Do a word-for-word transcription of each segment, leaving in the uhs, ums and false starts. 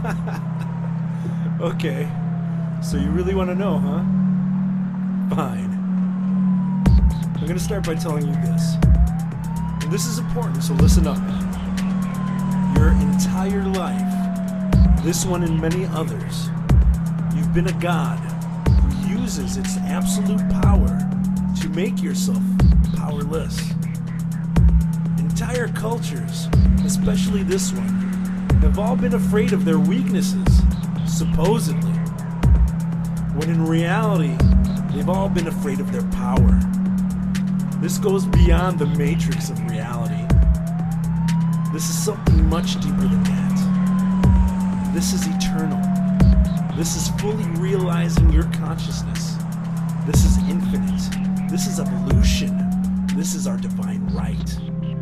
Okay, so you really want to know, huh? Fine. I'm gonna start by telling you this. And this is important, so listen up. Your entire life, this one and many others, you've been a god who uses its absolute power to make yourself powerless. Entire cultures, especially this one, have all been afraid of their weaknesses, supposedly, when in reality, they've all been afraid of their power. This goes beyond the matrix of reality. This is something much deeper than that. This is eternal. This is fully realizing your consciousness. This is infinite. This is evolution. This is our divine right.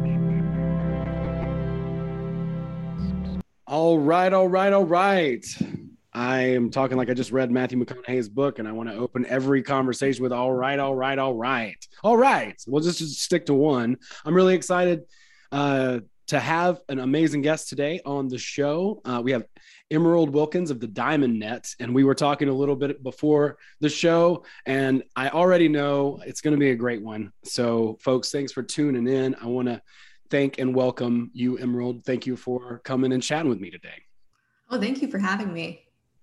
All right, all right, all right. I am talking like I just read Matthew McConaughey's book, and I want to open every conversation with all right, all right, all right. All right. We'll just, just stick to one. I'm really excited uh, to have an amazing guest today on the show. Uh, we have Emerald Wilkins of the Diamond Net, and we were talking a little bit before the show, and I already know it's going to be a great one. So, folks, thanks for tuning in. I want to thank and welcome you, Emerald. Thank you for coming and chatting with me today. Oh, thank you for having me.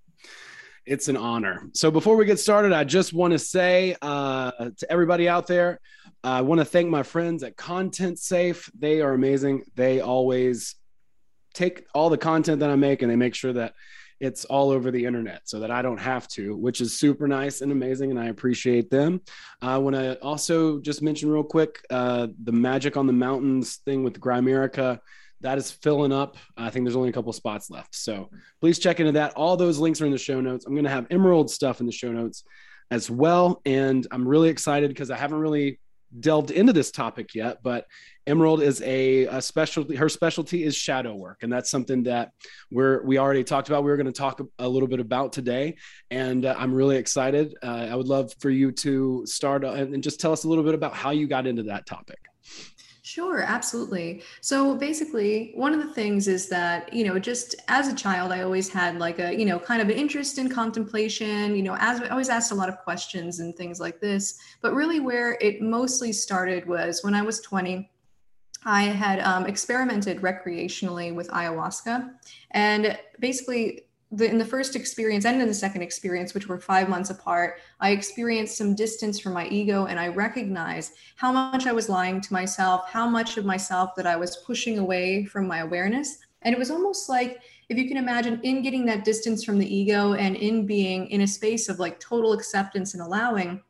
It's an honor. So before we get started, I just want to say uh, to everybody out there, I want to thank my friends at Content Safe. They are amazing. They always take all the content that I make and they make sure that it's all over the internet so that I don't have to, which is super nice and amazing, and I appreciate them. I want to also just mention real quick, uh, the Magic on the Mountains thing with Grimerica, that is filling up. I think there's only a couple spots left. So please check into that. All those links are in the show notes. I'm going to have Emerald stuff in the show notes as well. And I'm really excited because I haven't really delved into this topic yet, but Emerald is a, a specialty. Her specialty is shadow work. And that's something that we're, we already talked about. We were going to talk a little bit about today. And uh, I'm really excited. Uh, I would love for you to start uh, and just tell us a little bit about how you got into that topic. Sure, absolutely. So basically, one of the things is that, you know, just as a child, I always had like a, you know, kind of an interest in contemplation, you know, as I always asked a lot of questions and things like this. But really where it mostly started was when I was twenty, I had um, experimented recreationally with ayahuasca. And basically, The, in the first experience and in the second experience, which were five months apart, I experienced some distance from my ego, and I recognized how much I was lying to myself, how much of myself that I was pushing away from my awareness. And it was almost like, if you can imagine, in getting that distance from the ego and in being in a space of like total acceptance and allowing,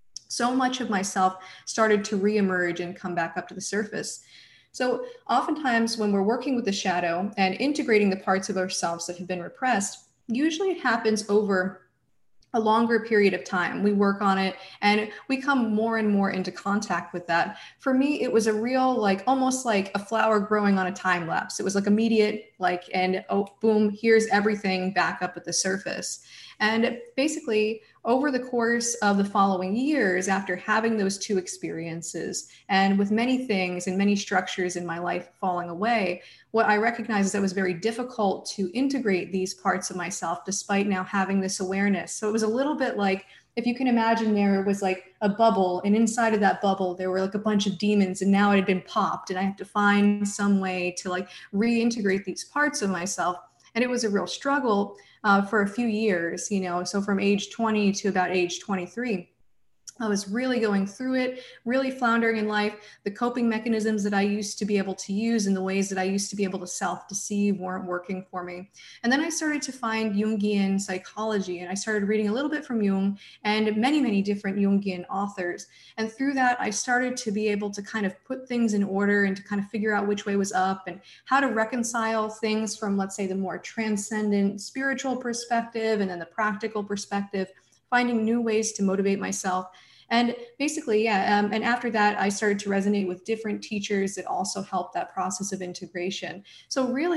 so much of myself started to reemerge and come back up to the surface. So oftentimes when we're working with the shadow and integrating the parts of ourselves that have been repressed, usually it happens over a longer period of time. We work on it and we come more and more into contact with that. For me, it was a real, like almost like a flower growing on a time lapse. It was like immediate, like, and oh, boom, here's everything back up at the surface. And basically, over the course of the following years, after having those two experiences, and with many things and many structures in my life falling away, what I recognized is that it was very difficult to integrate these parts of myself, despite now having this awareness. So it was a little bit like, if you can imagine, there was like a bubble, and inside of that bubble, there were like a bunch of demons, and now it had been popped, and I had to find some way to like reintegrate these parts of myself. And it was a real struggle uh, for a few years, you know, so from age twenty to about age twenty-three. I was really going through it, really floundering in life. The coping mechanisms that I used to be able to use and the ways that I used to be able to self-deceive weren't working for me. And then I started to find Jungian psychology, and I started reading a little bit from Jung and many, many different Jungian authors. And through that, I started to be able to kind of put things in order and to kind of figure out which way was up and how to reconcile things from, let's say, the more transcendent spiritual perspective and then the practical perspective, finding new ways to motivate myself. And basically, yeah, um, and after that, I started to resonate with different teachers that also helped that process of integration. So really,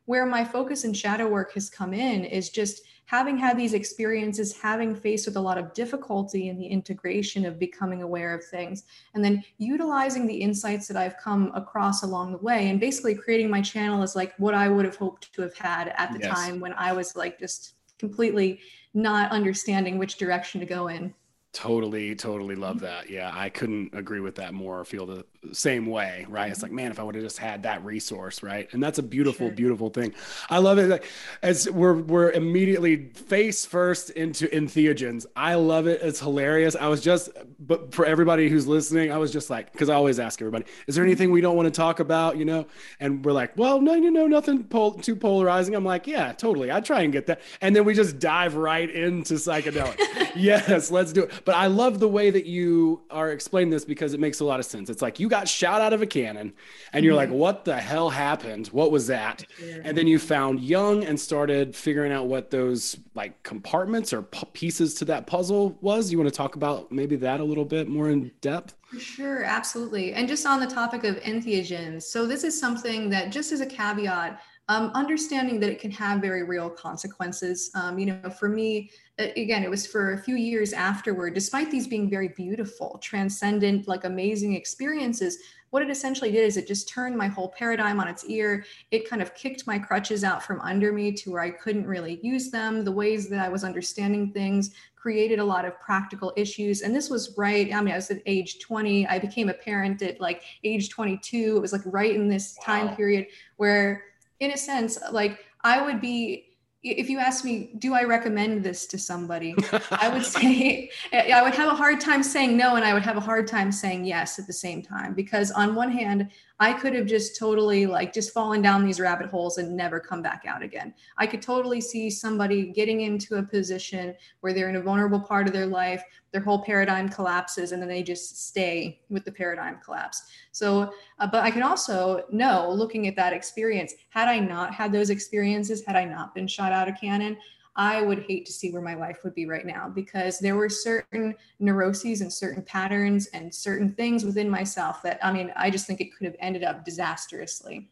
where my focus in shadow work has come in is just having had these experiences, having faced with a lot of difficulty in the integration of becoming aware of things, and then utilizing the insights that I've come across along the way, and basically creating my channel as like what I would have hoped to have had at the Yes. time when I was like just completely not understanding which direction to go in. Totally, totally love that. Yeah, I couldn't agree with that more or feel the same way, right? It's like, man, if I would have just had that resource, right? And that's a beautiful, Sure. beautiful thing. I love it. Like, as we're we're immediately face first into entheogens. I love it. It's hilarious. I was just, but for everybody who's listening, I was just like, because I always ask everybody, is there anything we don't want to talk about, you know? And we're like, well, no, you know, nothing pol- too polarizing. I'm like, yeah, totally. I try and get that. And then we just dive right into psychedelics. Yes, let's do it. But I love the way that you are explaining this because it makes a lot of sense. It's like you got shot out of a cannon and you're Mm-hmm. like, what the hell happened? What was that? Sure. And then you found Jung and started figuring out what those like compartments or p- pieces to that puzzle was. You want to talk about maybe that a little bit more in depth? For sure, absolutely. And just on the topic of entheogens, so this is something that, just as a caveat, um, understanding that it can have very real consequences. Um, you know, for me, again, it was for a few years afterward, despite these being very beautiful, transcendent, like amazing experiences, what it essentially did is it just turned my whole paradigm on its ear. It kind of kicked my crutches out from under me to where I couldn't really use them. The ways that I was understanding things created a lot of practical issues. And this was right, I mean, I was at age twenty. I became a parent at like age twenty-two. It was like right in this Wow. time period where, in a sense, like I would be, if you ask me, do I recommend this to somebody? I would say, I would have a hard time saying no, and I would have a hard time saying yes at the same time. Because on one hand, I could have just totally like just fallen down these rabbit holes and never come back out again. I could totally see somebody getting into a position where they're in a vulnerable part of their life, their whole paradigm collapses, and then they just stay with the paradigm collapse. So, uh, but I can also know, looking at that experience, had I not had those experiences, had I not been shot out of cannon, I would hate to see where my life would be right now, because there were certain neuroses and certain patterns and certain things within myself that, I mean, I just think it could have ended up disastrously.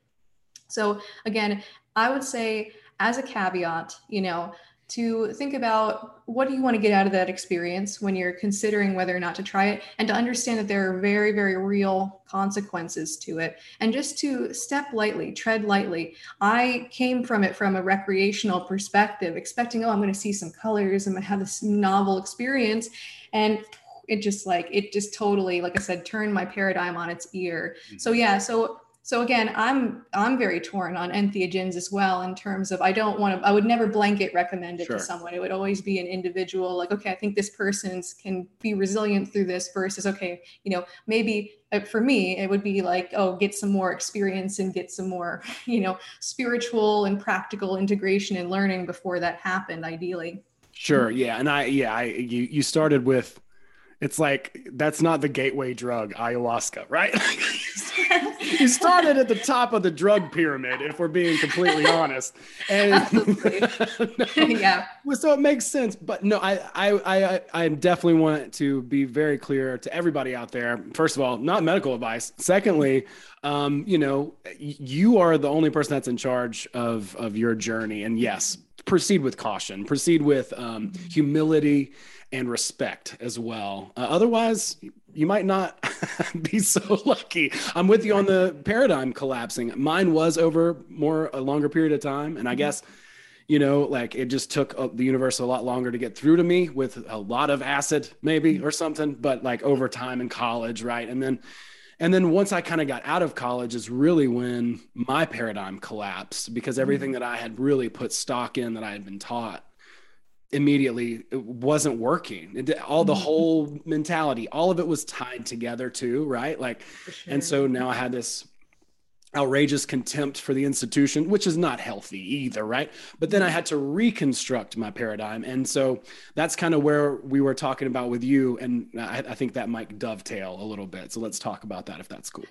So again, I would say as a caveat, you know, to think about what do you want to get out of that experience when you're considering whether or not to try it, and to understand that there are very, very real consequences to it, and just to step lightly, tread lightly. I came from it from a recreational perspective, expecting, oh, I'm going to see some colors, I'm going to have this novel experience. And it just like, it just totally, like I said, turned my paradigm on its ear. So yeah, so So again, I'm I'm very torn on entheogens as well, in terms of I don't want to, I would never blanket recommend it Sure. to someone. It would always be an individual, like, okay, I think this person's can be resilient through this, versus, okay, you know, maybe uh, for me, it would be like, oh, get some more experience and get some more, you know, spiritual and practical integration and learning before that happened, ideally. Sure. Yeah. And I, yeah, I, you, you started with, it's like, that's not the gateway drug, ayahuasca, right? You started at the top of the drug pyramid, if we're being completely honest. And no, Yeah. so it makes sense. But no, I, I, I, I definitely want to be very clear to everybody out there. First of all, not medical advice. Secondly, um, you know, you are the only person that's in charge of, of your journey. And yes, proceed with caution, proceed with um, humility and respect as well. Uh, otherwise, you might not be so lucky. I'm with you on the paradigm collapsing. Mine was over more a longer period of time. And I guess, you know, like it just took uh, the universe a lot longer to get through to me with a lot of acid maybe or something, but like over time in college. Right. And then, and then once I kind of got out of college is really when my paradigm collapsed, because everything that I had really put stock in that I had been taught immediately it wasn't working. It, all the whole mentality, all of it was tied together too, right? Like, Sure. and so now I had this outrageous contempt for the institution, which is not healthy either, right? But then I had to reconstruct my paradigm. And so that's kind of where we were talking about with you. And I, I think that might dovetail a little bit. So let's talk about that if that's cool.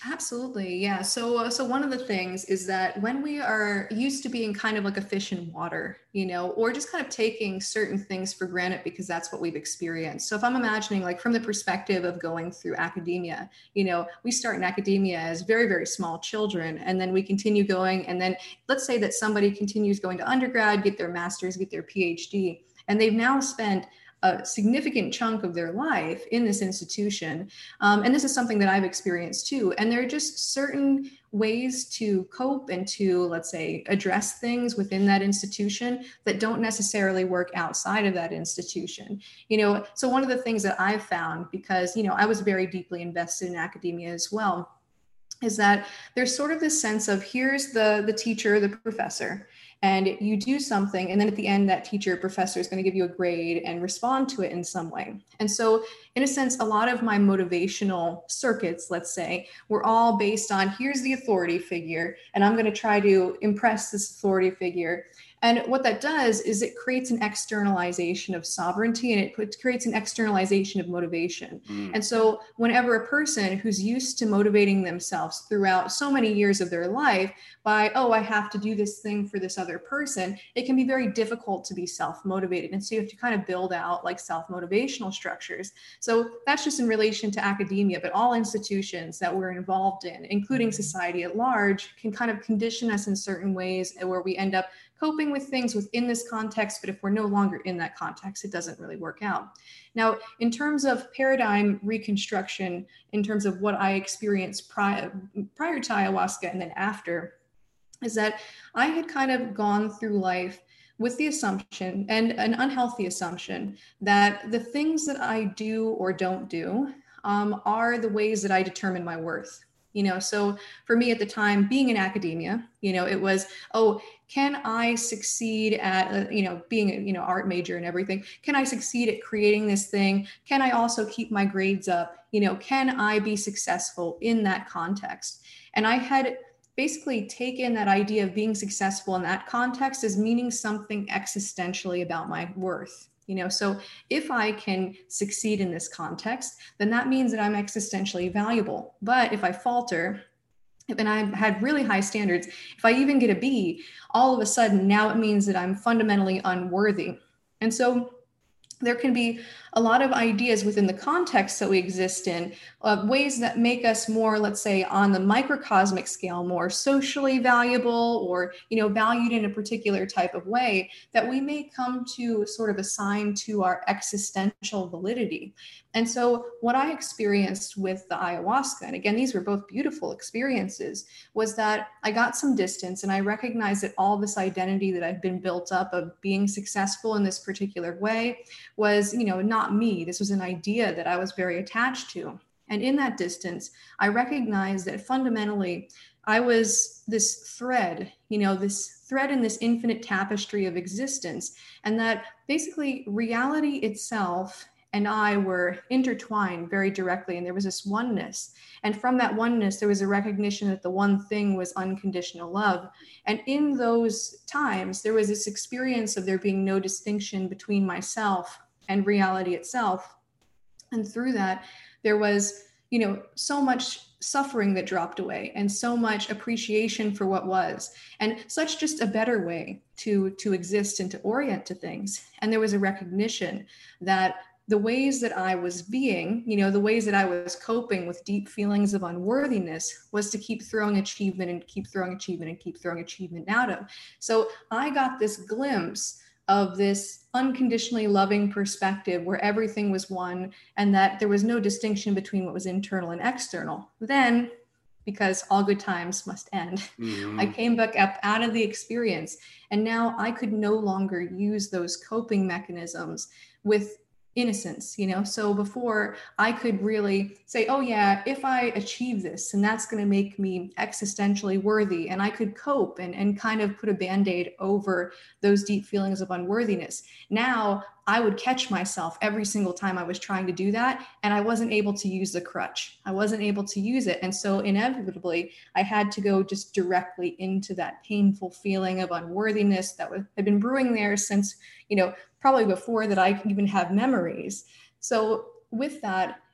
Absolutely. Yeah. So, uh, so one of the things is that when we are used to being kind of like a fish in water, you know, or just kind of taking certain things for granted because that's what we've experienced. So if I'm imagining like from the perspective of going through academia, you know, we start in academia as very, very small children, and then we continue going. And then let's say that somebody continues going to undergrad, get their master's, get their PhD, and they've now spent a significant chunk of their life in this institution. Um, and this is something that I've experienced too. And there are just certain ways to cope and to, let's say, address things within that institution that don't necessarily work outside of that institution. You know, so one of the things that I've found, because, you know, I was very deeply invested in academia as well, is that there's sort of this sense of here's the, the teacher, the professor, and you do something, and then at the end, that teacher or professor is going to give you a grade and respond to it in some way. And so in a sense, a lot of my motivational circuits, let's say, were all based on here's the authority figure, and I'm going to try to impress this authority figure. And what that does is it creates an externalization of sovereignty, and it puts, creates an externalization of motivation. Mm. And so whenever a person who's used to motivating themselves throughout so many years of their life by, oh, I have to do this thing for this other person, it can be very difficult to be self-motivated. And so you have to kind of build out like self-motivational structures. So that's just in relation to academia, but all institutions that we're involved in, including society at large, can kind of condition us in certain ways where we end up coping with things within this context, but if we're no longer in that context, it doesn't really work out. Now, in terms of paradigm reconstruction, in terms of what I experienced prior, prior to ayahuasca and then after, is that I had kind of gone through life with the assumption, and an unhealthy assumption, that the things that I do or don't do um, are the ways that I determine my worth. You know, so for me at the time, being in academia, you know, it was, oh, can I succeed at, uh, you know, being a, you know, art major and everything? Can I succeed at creating this thing? Can I also keep my grades up? You know, can I be successful in that context? And I had basically taken that idea of being successful in that context as meaning something existentially about my worth. You know, so if I can succeed in this context, then that means that I'm existentially valuable. But if I falter, and I had really high standards, if I even get a B, all of a sudden now it means that I'm fundamentally unworthy. And so there can be a lot of ideas within the context that we exist in, uh, ways that make us more, let's say, on the microcosmic scale, more socially valuable, or, you know, valued in a particular type of way that we may come to sort of assign to our existential validity. And so what I experienced with the ayahuasca, and again, these were both beautiful experiences, was that I got some distance and I recognized that all this identity that I've been built up of being successful in this particular way was, you know, not me. This was an idea that I was very attached to. And in that distance, I recognized that fundamentally I was this thread, you know, this thread in this infinite tapestry of existence, and that basically reality itself and I were intertwined very directly, and there was this oneness. And from that oneness, there was a recognition that the one thing was unconditional love. And in those times, there was this experience of there being no distinction between myself and reality itself. And through that, there was, you know, so much suffering that dropped away, and so much appreciation for what was, and such just a better way to, to exist and to orient to things. And there was a recognition that the ways that I was being, you know, the ways that I was coping with deep feelings of unworthiness was to keep throwing achievement and keep throwing achievement and keep throwing achievement out of. So I got this glimpse of this unconditionally loving perspective where everything was one, and that there was no distinction between what was internal and external. Then, because all good times must end, mm-hmm. I came back up out of the experience, and now I could no longer use those coping mechanisms with innocence, you know. So before, I could really say, oh yeah, if I achieve this, and that's going to make me existentially worthy, and I could cope and, and kind of put a band-aid over those deep feelings of unworthiness. Now I would catch myself every single time I was trying to do that, and I wasn't able to use the crutch. I wasn't able to use it. And so inevitably, I had to go just directly into that painful feeling of unworthiness that had been brewing there since, you know, probably before that I could even have memories. So with that,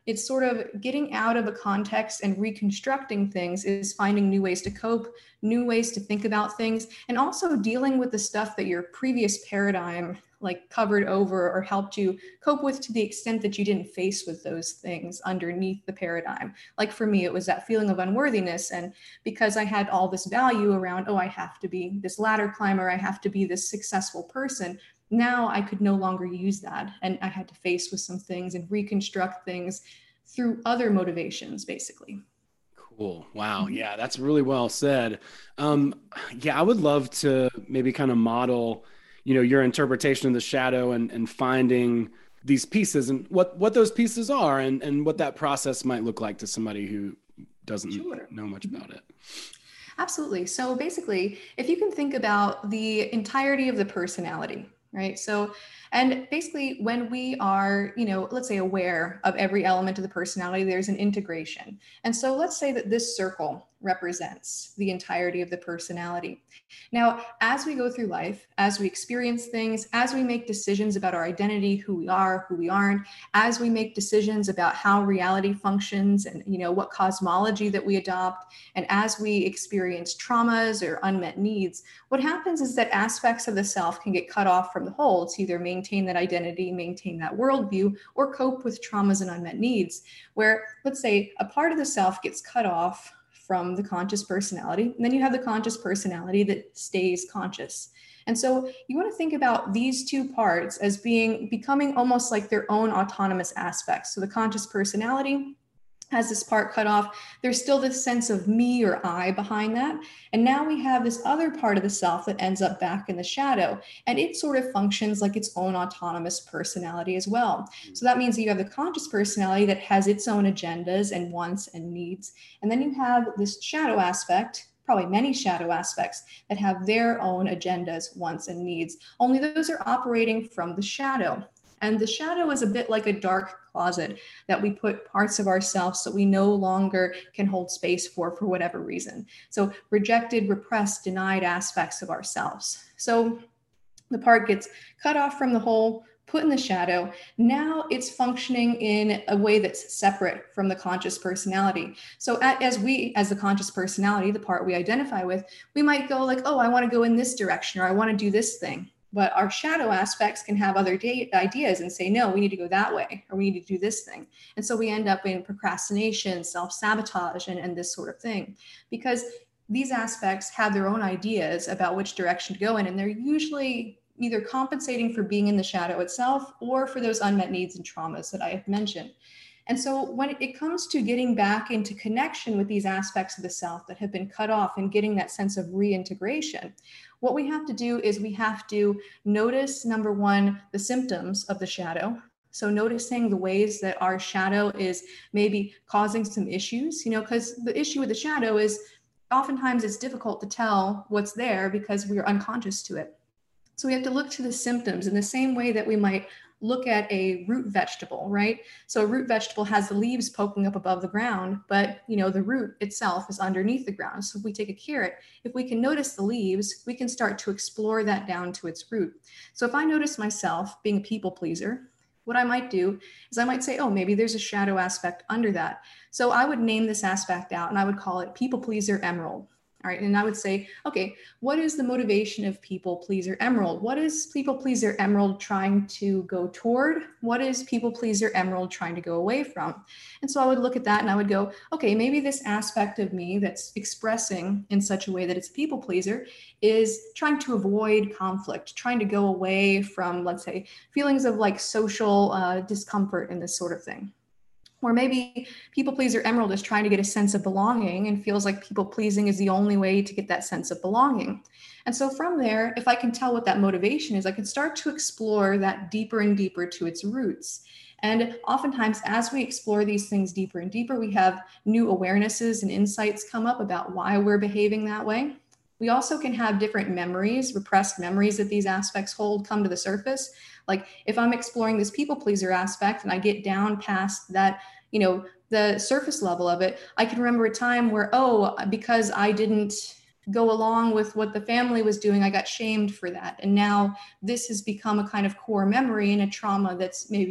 It's sort of getting out of a context and reconstructing things, is finding new ways to cope, new ways to think about things, and also dealing with the stuff that your previous paradigm like covered over or helped you cope with to the extent that you didn't face with those things underneath the paradigm. Like for me, it was that feeling of unworthiness. And because I had all this value around, oh, I have to be this ladder climber, I have to be this successful person. Now I could no longer use that. And I had to face with some things and reconstruct things through other motivations, basically. Cool. Wow. Yeah, that's really well said. Um, yeah, I would love to maybe kind of model, you know, your interpretation of the shadow and, and finding these pieces and what, what those pieces are and, and what that process might look like to somebody who doesn't sure. know much about it. Absolutely. So basically, if you can think about the entirety of the personality, right? So, and basically when we are, you know, let's say aware of every element of the personality, there's an integration. And so let's say that this circle represents the entirety of the personality. Now, as we go through life, as we experience things, as we make decisions about our identity, who we are, who we aren't, as we make decisions about how reality functions and, you know, what cosmology that we adopt, and as we experience traumas or unmet needs, what happens is that aspects of the self can get cut off from the whole to either maintain that identity, maintain that worldview, or cope with traumas and unmet needs, where, let's say, a part of the self gets cut off from the conscious personality. And then you have the conscious personality that stays conscious. And so you want to think about these two parts as being becoming almost like their own autonomous aspects. So the conscious personality has this part cut off. There's still this sense of me or I behind that. And now we have this other part of the self that ends up back in the shadow. And it sort of functions like its own autonomous personality as well. So that means that you have the conscious personality that has its own agendas and wants and needs. And then you have this shadow aspect, probably many shadow aspects that have their own agendas, wants, and needs. Only those are operating from the shadow. And the shadow is a bit like a dark closet that we put parts of ourselves that we no longer can hold space for, for whatever reason. So rejected, repressed, denied aspects of ourselves. So the part gets cut off from the whole, put in the shadow. Now it's functioning in a way that's separate from the conscious personality. So as we, as the conscious personality, the part we identify with, we might go like, oh, I want to go in this direction, or I want to do this thing. But our shadow aspects can have other da- ideas and say, no, we need to go that way, or we need to do this thing. And so we end up in procrastination, self-sabotage, and, and this sort of thing, because these aspects have their own ideas about which direction to go in. And they're usually either compensating for being in the shadow itself or for those unmet needs and traumas that I have mentioned. And so when it comes to getting back into connection with these aspects of the self that have been cut off and getting that sense of reintegration, what we have to do is we have to notice, number one, the symptoms of the shadow. So noticing the ways that our shadow is maybe causing some issues, you know, because the issue with the shadow is oftentimes it's difficult to tell what's there because we're unconscious to it. So we have to look to the symptoms in the same way that we might look at a root vegetable, right? So a root vegetable has the leaves poking up above the ground, but you know, the root itself is underneath the ground. So if we take a carrot, if we can notice the leaves, we can start to explore that down to its root. So if I notice myself being a people pleaser, what I might do is I might say, oh, maybe there's a shadow aspect under that. So I would name this aspect out and I would call it people pleaser emerald. All right. And I would say, okay, what is the motivation of people pleaser emerald? What is people pleaser emerald trying to go toward? What is people pleaser emerald trying to go away from? And so I would look at that and I would go, okay, maybe this aspect of me that's expressing in such a way that it's a people pleaser is trying to avoid conflict, trying to go away from, let's say, feelings of like social uh, discomfort and this sort of thing. Or maybe people pleaser emerald is trying to get a sense of belonging and feels like people pleasing is the only way to get that sense of belonging. And so from there, if I can tell what that motivation is, I can start to explore that deeper and deeper to its roots. And oftentimes, as we explore these things deeper and deeper, we have new awarenesses and insights come up about why we're behaving that way. We also can have different memories, repressed memories that these aspects hold come to the surface. Like if I'm exploring this people pleaser aspect and I get down past that, you know, the surface level of it, I can remember a time where, oh, because I didn't go along with what the family was doing, I got shamed for that. And now this has become a kind of core memory and a trauma that's maybe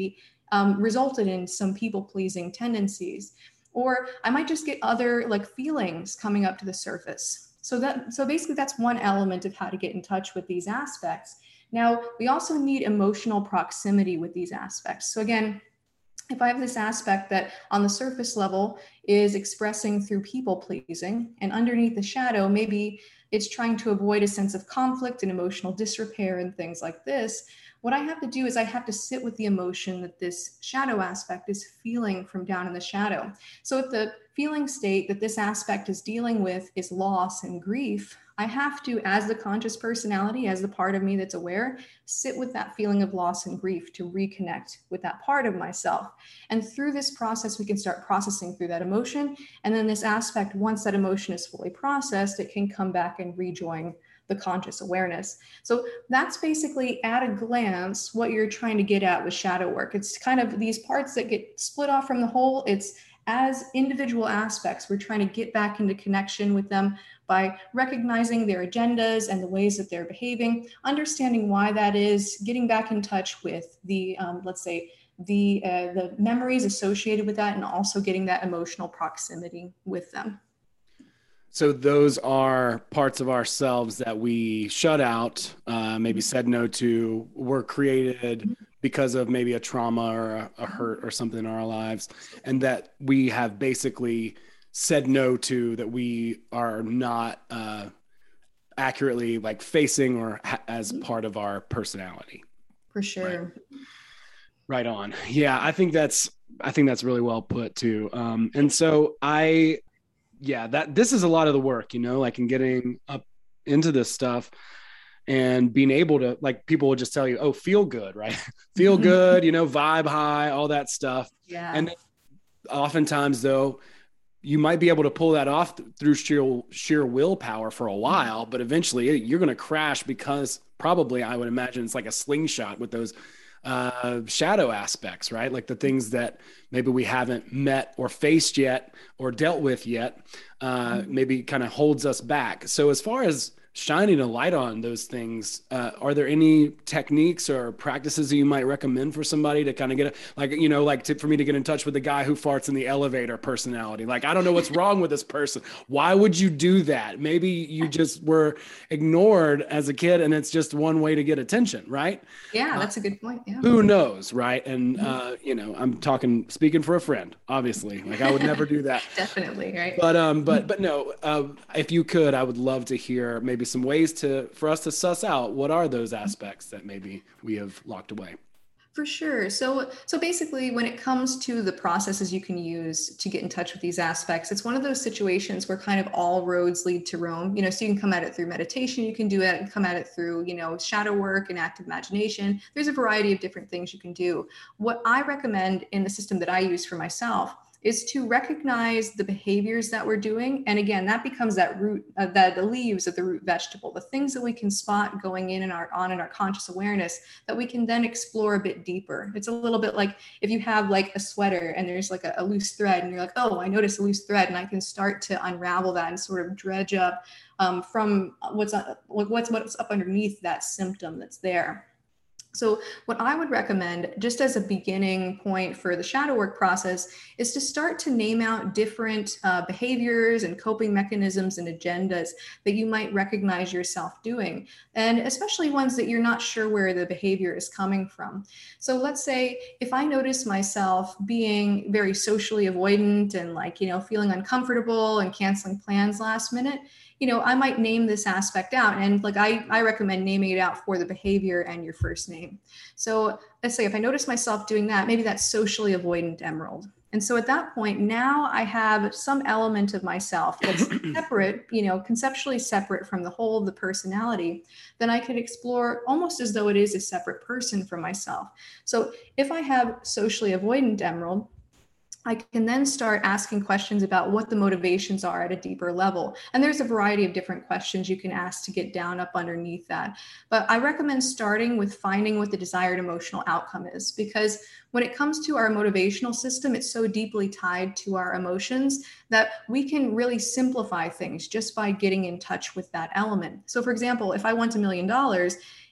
um, resulted in some people pleasing tendencies. Or I might just get other like feelings coming up to the surface. So that, so basically that's one element of how to get in touch with these aspects. Now, we also need emotional proximity with these aspects. So again, if I have this aspect that on the surface level is expressing through people pleasing, and underneath the shadow, maybe it's trying to avoid a sense of conflict and emotional disrepair and things like this, what I have to do is I have to sit with the emotion that this shadow aspect is feeling from down in the shadow. So if the feeling state that this aspect is dealing with is loss and grief, I have to, as the conscious personality, as the part of me that's aware, sit with that feeling of loss and grief to reconnect with that part of myself. And through this process, we can start processing through that emotion. And then this aspect, once that emotion is fully processed, it can come back and rejoin the conscious awareness. So that's basically at a glance what you're trying to get at with shadow work. It's kind of these parts that get split off from the whole. It's as individual aspects, we're trying to get back into connection with them by recognizing their agendas and the ways that they're behaving, understanding why that is, getting back in touch with the, um, let's say, the uh, the memories associated with that, and also getting that emotional proximity with them. So those are parts of ourselves that we shut out, uh, maybe said no to, were created because of maybe a trauma or a, a hurt or something in our lives, and that we have basically said no to, that we are not uh, accurately like facing or ha- as part of our personality. For sure. Right. Right on. Yeah, I think that's I think that's really well put too. Um, and so I, yeah, that this is a lot of the work, you know, like in getting up into this stuff and being able to, like, people will just tell you, oh, feel good, right? Feel good, you know, vibe high, all that stuff. Yeah. And oftentimes though, you might be able to pull that off through sheer sheer willpower for a while, but eventually you're going to crash because probably, I would imagine, it's like a slingshot with those uh, shadow aspects, right? Like the things that maybe we haven't met or faced yet or dealt with yet, uh, maybe kind of holds us back. So as far as shining a light on those things, uh, are there any techniques or practices that you might recommend for somebody to kind of get a, like, you know, like to, for me to get in touch with the guy who farts in the elevator personality? Like, I don't know what's wrong with this person. Why would you do that? Maybe you just were ignored as a kid and it's just one way to get attention, right? Yeah, that's a good point. Yeah. Who knows, right? And, uh, you know, I'm talking, speaking for a friend, obviously. Like, I would never do that. Definitely, right? But, um, but, but no, uh, if you could, I would love to hear maybe some ways to, for us to suss out what are those aspects that maybe we have locked away. For sure. So, so basically, when it comes to the processes you can use to get in touch with these aspects, it's one of those situations where kind of all roads lead to Rome. You know, so you can come at it through meditation, you can do it and come at it through, you know, shadow work and active imagination. There's a variety of different things you can do. What I recommend in the system that I use for myself is to recognize the behaviors that we're doing. And again, that becomes that root, uh, that the leaves of the root vegetable, the things that we can spot going in and our, on in our conscious awareness that we can then explore a bit deeper. It's a little bit like if you have like a sweater and there's like a, a loose thread and you're like, oh, I noticed a loose thread, and I can start to unravel that and sort of dredge up um, from what's, uh, what's, what's up underneath that symptom that's there. So what I would recommend, just as a beginning point for the shadow work process, is to start to name out different uh, behaviors and coping mechanisms and agendas that you might recognize yourself doing, and especially ones that you're not sure where the behavior is coming from. So let's say if I notice myself being very socially avoidant and like, you know, feeling uncomfortable and canceling plans last minute, you know, I might name this aspect out. And like, I, I recommend naming it out for the behavior and your first name. So let's say if I notice myself doing that, maybe that's socially avoidant emerald. And so at that point, now I have some element of myself that's separate, you know, conceptually separate from the whole of the personality, then I could explore almost as though it is a separate person from myself. So if I have socially avoidant emerald, I can then start asking questions about what the motivations are at a deeper level. And there's a variety of different questions you can ask to get down up underneath that. But I recommend starting with finding what the desired emotional outcome is, because when it comes to our motivational system, it's so deeply tied to our emotions that we can really simplify things just by getting in touch with that element. So for example, if I want a million dollars,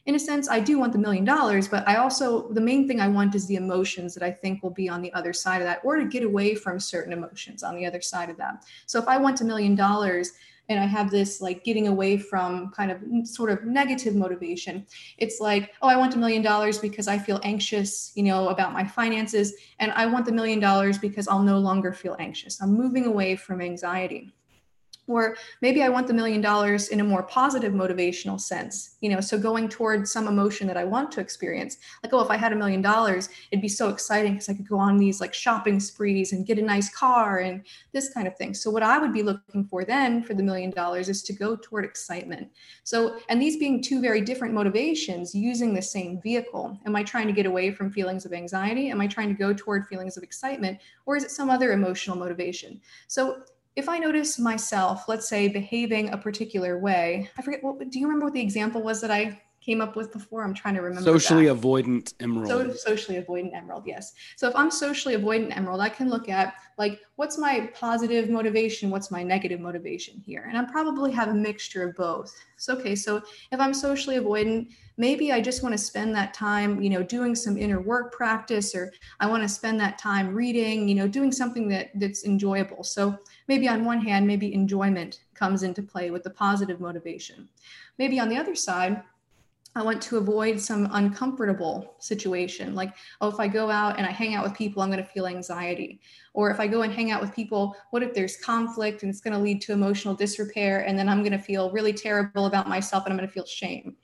in a sense, I do want the million dollars, but I also, the main thing I want is the emotions that I think will be on the other side of that, or to get away from certain emotions on the other side of that. So if I want a million dollars and I have this like getting away from kind of sort of negative motivation, it's like, oh, I want a million dollars because I feel anxious, you know, about my finances. And I want the million dollars because I'll no longer feel anxious. I'm moving away from anxiety. Or maybe I want the million dollars in a more positive motivational sense, you know, so going toward some emotion that I want to experience. Like, oh, if I had a million dollars, it'd be so exciting because I could go on these like shopping sprees and get a nice car and this kind of thing. So what I would be looking for then for the million dollars is to go toward excitement. So, and these being two very different motivations using the same vehicle, am I trying to get away from feelings of anxiety? Am I trying to go toward feelings of excitement? Or is it some other emotional motivation? So if I notice myself, let's say, behaving a particular way, I forget, what, do you remember what the example was that I came up with before? I'm trying to remember. Socially that. avoidant emerald. So socially avoidant emerald, yes. So if I'm socially avoidant emerald, I can look at like, what's my positive motivation? What's my negative motivation here? And I probably have a mixture of both. So, okay, so if I'm socially avoidant, maybe I just want to spend that time, you know, doing some inner work practice, or I want to spend that time reading, you know, doing something that that's enjoyable. So maybe on one hand, maybe enjoyment comes into play with the positive motivation. Maybe on the other side, I want to avoid some uncomfortable situation. Like, oh, if I go out and I hang out with people, I'm going to feel anxiety. Or if I go and hang out with people, what if there's conflict and it's going to lead to emotional disrepair? And then I'm going to feel really terrible about myself and I'm going to feel shame.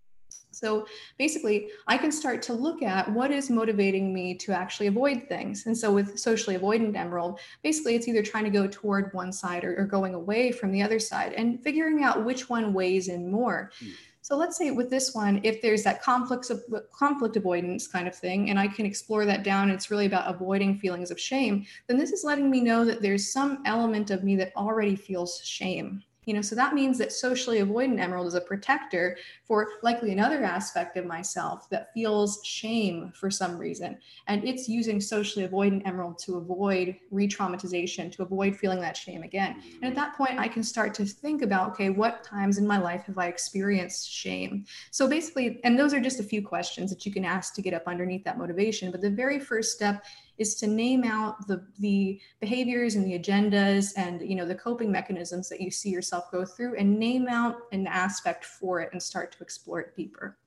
So basically, I can start to look at what is motivating me to actually avoid things. And so with socially avoidant emerald, basically it's either trying to go toward one side or, or going away from the other side and figuring out which one weighs in more. Mm. So let's say with this one, if there's that conflict, conflict avoidance kind of thing, and I can explore that down, it's really about avoiding feelings of shame, then this is letting me know that there's some element of me that already feels shame. You know, so that means that socially avoidant emerald is a protector for likely another aspect of myself that feels shame for some reason. And it's using socially avoidant emerald to avoid re-traumatization, to avoid feeling that shame again. And at that point, I can start to think about, okay, what times in my life have I experienced shame? So basically, and those are just a few questions that you can ask to get up underneath that motivation. But the very first step is to name out the, the behaviors and the agendas and, you know, the coping mechanisms that you see yourself go through, and name out an aspect for it and start to explore it deeper.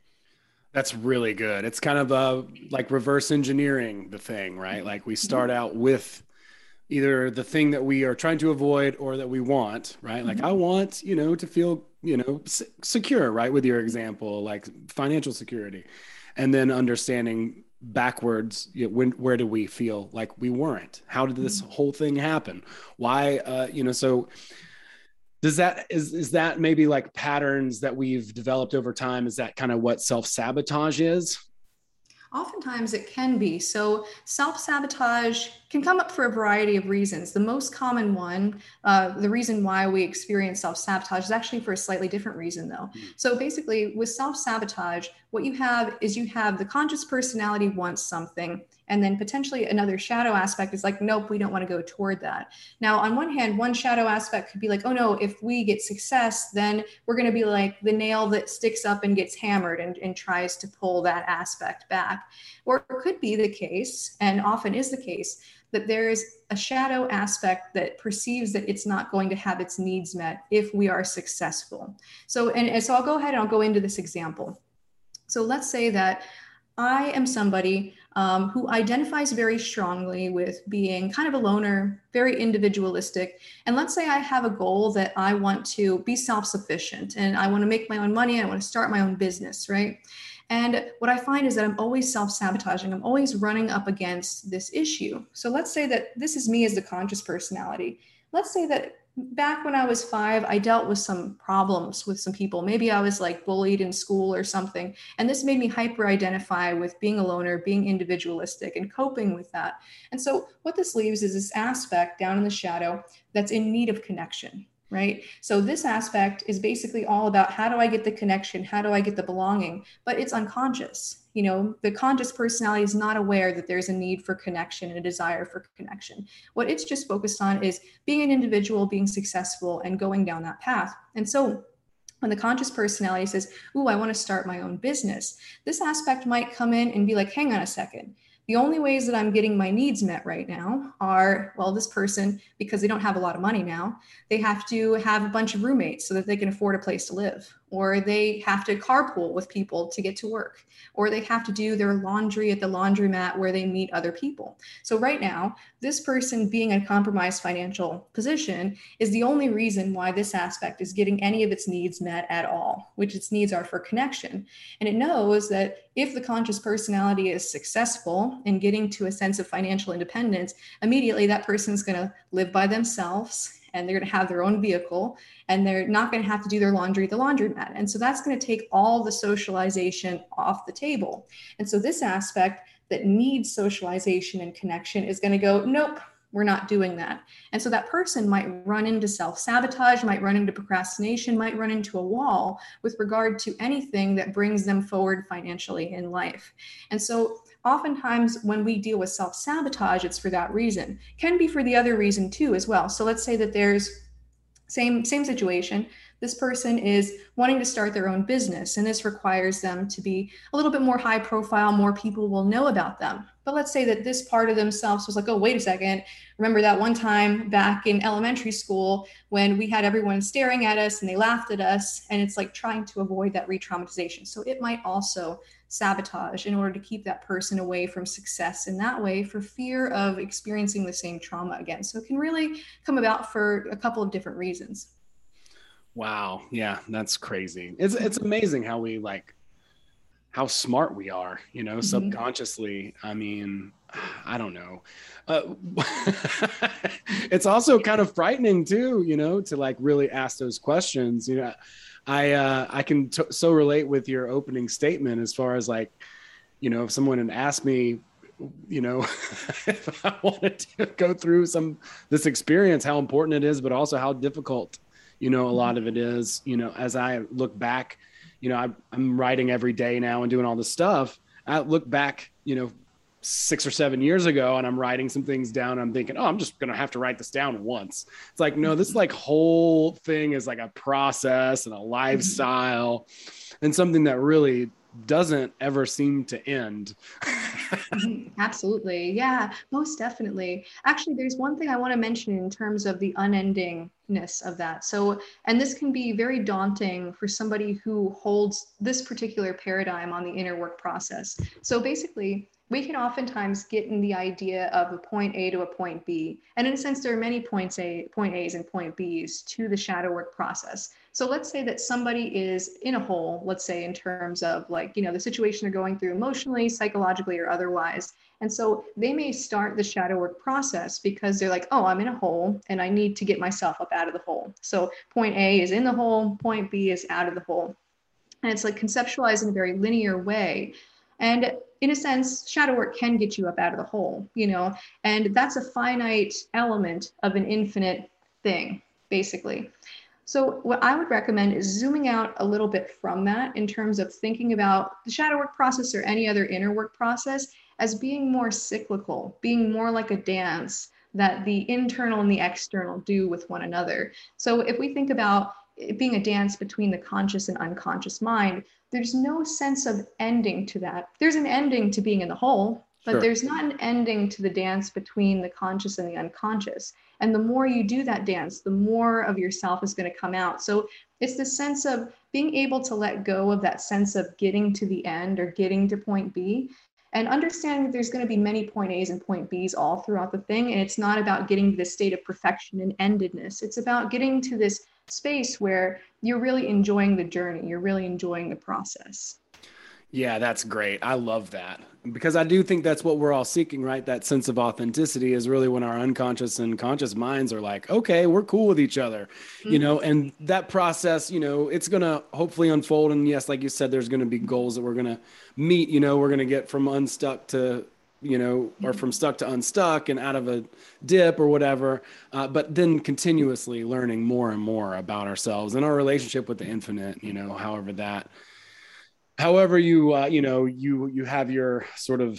That's really good. It's kind of uh, like reverse engineering the thing, right? Like we start mm-hmm. out with either the thing that we are trying to avoid or that we want, right? Like mm-hmm. I want, you know, to feel, you know, s- secure, right? With your example, like financial security, and then understanding backwards, you know, when, where do we feel like we weren't? How did this whole thing happen? Why, uh, you know, so does that, is, is that maybe like patterns that we've developed over time? Is that kind of what self-sabotage is? Oftentimes it can be. So self-sabotage can come up for a variety of reasons. The most common one, uh, the reason why we experience self-sabotage is actually for a slightly different reason though. Mm. So basically with self-sabotage, what you have is you have the conscious personality wants something, and then potentially another shadow aspect is like, nope, we don't want to go toward that. Now, on one hand, one shadow aspect could be like, oh no, if we get success, then we're going to be like the nail that sticks up and gets hammered and, and tries to pull that aspect back. Or it could be the case, and often is the case, that there is a shadow aspect that perceives that it's not going to have its needs met if we are successful. So, and, and so I'll go ahead and I'll go into this example. So let's say that I am somebody um, who identifies very strongly with being kind of a loner, very individualistic. And let's say I have a goal that I want to be self-sufficient and I want to make my own money. I want to start my own business, right? And what I find is that I'm always self-sabotaging. I'm always running up against this issue. So let's say that this is me as the conscious personality. Let's say that back when I was five, I dealt with some problems with some people. Maybe I was like bullied in school or something. And this made me hyper-identify with being a loner, being individualistic, and coping with that. And so what this leaves is this aspect down in the shadow that's in need of connection, right? So this aspect is basically all about how do I get the connection? How do I get the belonging? But it's unconscious. You know, the conscious personality is not aware that there's a need for connection and a desire for connection. What it's just focused on is being an individual, being successful, and going down that path. And so When the conscious personality says, ooh, I want to start my own business, this aspect might come in and be like, hang on a second. The only ways that I'm getting my needs met right now are, well, this person, because they don't have a lot of money now, they have to have a bunch of roommates so that they can afford a place to live, or they have to carpool with people to get to work, or they have to do their laundry at the laundromat where they meet other people. So right now, this person being in a compromised financial position is the only reason why this aspect is getting any of its needs met at all, which its needs are for connection. And it knows that if the conscious personality is successful in getting to a sense of financial independence, immediately that person's going to live by themselves, and they're going to have their own vehicle, and they're not going to have to do their laundry at the laundromat. And so that's going to take all the socialization off the table. And so this aspect that needs socialization and connection is going to go, nope, we're not doing that. And so that person might run into self-sabotage, might run into procrastination, might run into a wall with regard to anything that brings them forward financially in life. And so oftentimes when we deal with self-sabotage, it's for that reason. Can be for the other reason too as well. So let's say that there's same, same situation. This person is wanting to start their own business, and this requires them to be a little bit more high profile, more people will know about them. But let's say that this part of themselves was like, oh, wait a second. Remember that one time back in elementary school when we had everyone staring at us and they laughed at us, and it's like trying to avoid that re-traumatization. So it might also sabotage in order to keep that person away from success in that way for fear of experiencing the same trauma again. So it can really come about for a couple of different reasons. Wow. Yeah, that's crazy. It's it's amazing how we like how smart we are, you know, mm-hmm. subconsciously. I mean, I don't know. Uh, it's also kind of frightening too, you know, to like really ask those questions. You know, I uh, I can t- so relate with your opening statement as far as like, you know, if someone had asked me, you know, if I wanted to go through some this experience, how important it is, but also how difficult, you know, a lot of it is, you know, as I look back, you know, I, I'm writing every day now and doing all this stuff. I look back, you know, six or seven years ago, and I'm writing some things down. And I'm thinking, oh, I'm just going to have to write this down once. It's like, no, this like whole thing is like a process and a lifestyle and something that really doesn't ever seem to end. Absolutely. Yeah, most definitely. Actually, there's one thing I want to mention in terms of the unendingness of that. So, and this can be very daunting for somebody who holds this particular paradigm on the inner work process. So basically, we can oftentimes get in the idea of a point A to a point B. And in a sense, there are many points A, point A's and point B's to the shadow work process. So let's say that somebody is in a hole, let's say in terms of like, you know, the situation they're going through emotionally, psychologically, or otherwise. And so they may start the shadow work process because they're like, oh, I'm in a hole and I need to get myself up out of the hole. So point A is in the hole, point B is out of the hole. And it's like conceptualized in a very linear way. And in a sense, shadow work can get you up out of the hole, you know, and that's a finite element of an infinite thing, basically. So what I would recommend is zooming out a little bit from that in terms of thinking about the shadow work process or any other inner work process as being more cyclical, being more like a dance that the internal and the external do with one another. So if we think about it being a dance between the conscious and unconscious mind, there's no sense of ending to that. There's an ending to being in the hole, but sure. There's not an ending to the dance between the conscious and the unconscious. And the more you do that dance, the more of yourself is going to come out. So it's the sense of being able to let go of that sense of getting to the end or getting to point B, and understanding that there's going to be many point A's and point B's all throughout the thing. And it's not about getting to this state of perfection and endedness. It's about getting to this space where you're really enjoying the journey. You're really enjoying the process. Yeah, that's great. I love that, because I do think that's what we're all seeking, right? That sense of authenticity is really when our unconscious and conscious minds are like, okay, we're cool with each other, mm-hmm. you know, and that process, you know, it's going to hopefully unfold. And yes, like you said, there's going to be goals that we're going to meet, you know, we're going to get from unstuck to, you know, or from stuck to unstuck and out of a dip or whatever. Uh, but then continuously learning more and more about ourselves and our relationship with the infinite, you know, however that, however you, uh, you know, you, you have your sort of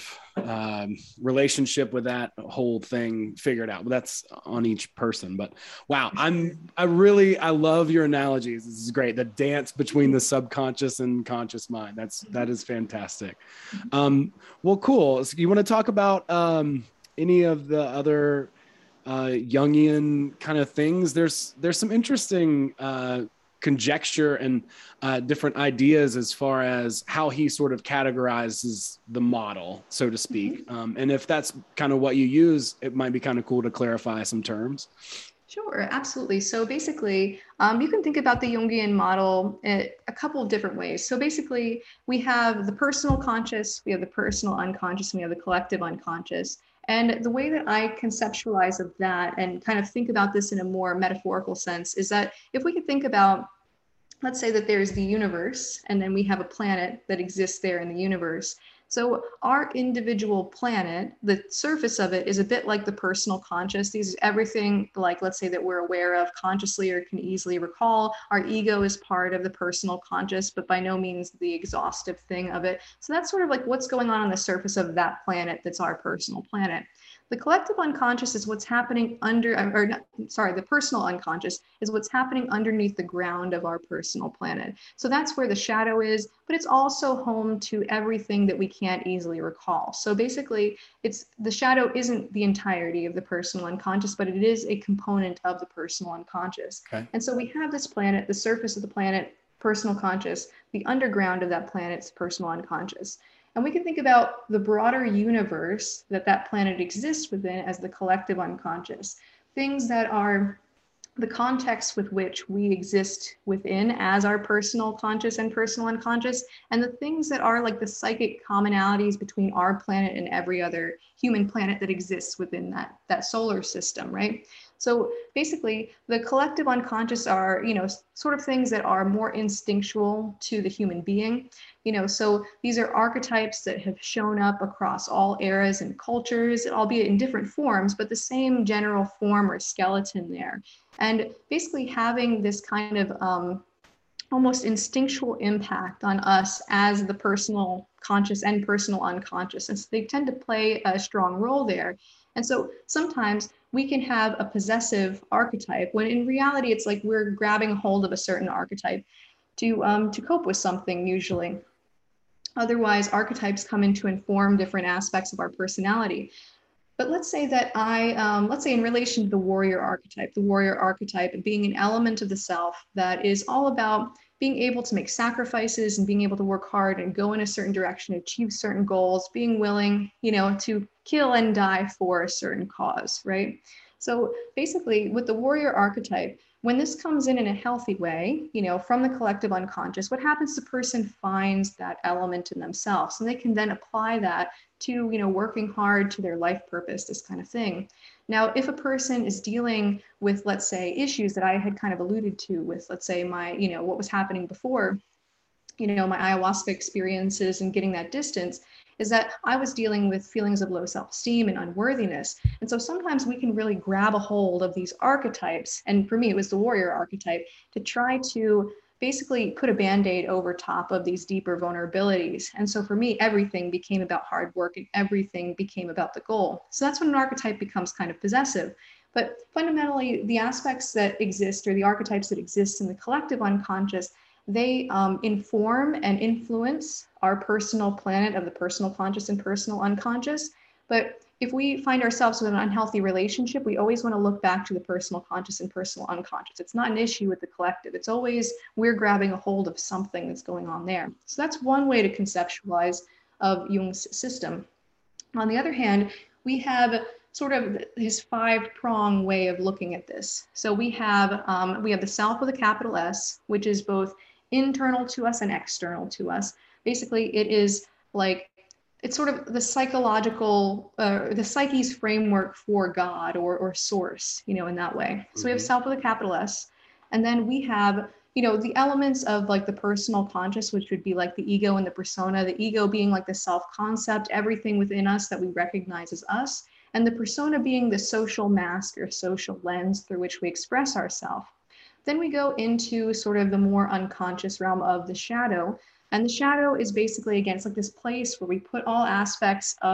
um, relationship with that whole thing figured out. But that's on each person. But wow, I'm I really I love your analogies. This is great. The dance between the subconscious and conscious mind. That's that is fantastic. Um, well, cool. So you want to talk about um, any of the other uh, Jungian kind of things? There's there's some interesting uh, conjecture and uh, different ideas as far as how he sort of categorizes the model, so to speak. Um, and if that's kind of what you use, it might be kind of cool to clarify some terms. Sure, absolutely. So basically, um, you can think about the Jungian model in a couple of different ways. So basically, we have the personal conscious, we have the personal unconscious, and we have the collective unconscious. And the way that I conceptualize of that and kind of think about this in a more metaphorical sense is that if we could think about, let's say that there's the universe, and then we have a planet that exists there in the universe. So our individual planet, the surface of it is a bit like the personal conscious. These is everything like, let's say, that we're aware of consciously or can easily recall. Our ego is part of the personal conscious, but by no means the exhaustive thing of it. So that's sort of like what's going on on the surface of that planet that's our personal planet. The collective unconscious is what's happening under, or not, sorry, the personal unconscious is what's happening underneath the ground of our personal planet. So that's where the shadow is, but it's also home to everything that we can't easily recall. So basically, it's the shadow isn't the entirety of the personal unconscious, but it is a component of the personal unconscious. Okay. And so we have this planet, the surface of the planet, personal conscious, the underground of that planet's personal unconscious. And we can think about the broader universe that that planet exists within as the collective unconscious, things that are the context with which we exist within as our personal conscious and personal unconscious, and the things that are like the psychic commonalities between our planet and every other human planet that exists within that, that solar system, right? So basically, the collective unconscious are, you know, sort of things that are more instinctual to the human being. You know, so these are archetypes that have shown up across all eras and cultures, albeit in different forms, but the same general form or skeleton there. And basically having this kind of um, almost instinctual impact on us as the personal conscious and personal unconscious. And so they tend to play a strong role there. And so sometimes we can have a possessive archetype when in reality, it's like we're grabbing hold of a certain archetype to, um, to cope with something usually. Otherwise, archetypes come in to inform different aspects of our personality. But let's say that I, um, let's say in relation to the warrior archetype, the warrior archetype being an element of the self that is all about being able to make sacrifices and being able to work hard and go in a certain direction, achieve certain goals, being willing, you know, to kill and die for a certain cause, right? So basically with the warrior archetype, when this comes in in a healthy way, you know, from the collective unconscious, what happens, the person finds that element in themselves and they can then apply that to, you know, working hard to their life purpose, this kind of thing. Now, if a person is dealing with, let's say, issues that I had kind of alluded to with, let's say, my, you know, what was happening before, you know, my ayahuasca experiences and getting that distance, is that I was dealing with feelings of low self-esteem and unworthiness. And so sometimes we can really grab a hold of these archetypes. And for me, it was the warrior archetype to try to basically put a Band-Aid over top of these deeper vulnerabilities. And so for me, everything became about hard work and everything became about the goal. So that's when an archetype becomes kind of possessive. But fundamentally, the aspects that exist or the archetypes that exist in the collective unconscious, they um, inform and influence our personal planet of the personal conscious and personal unconscious. But if we find ourselves with an unhealthy relationship, we always want to look back to the personal conscious and personal unconscious. It's not an issue with the collective. It's always we're grabbing a hold of something that's going on there. So that's one way to conceptualize of Jung's system. On the other hand, we have sort of his five-prong way of looking at this. So we have um, we have the self with a capital S, which is both internal to us and external to us. Basically, it is like, it's sort of the psychological, uh, the psyche's framework for God or, or source, you know, in that way. Mm-hmm. So we have self with a capital S. And then we have, you know, the elements of like the personal conscious, which would be like the ego and the persona, the ego being like the self-concept, everything within us that we recognize as us. And the persona being the social mask or social lens through which we express ourselves. Then we go into sort of the more unconscious realm of the shadow. And the shadow is basically, again, it's like this place where we put all aspects of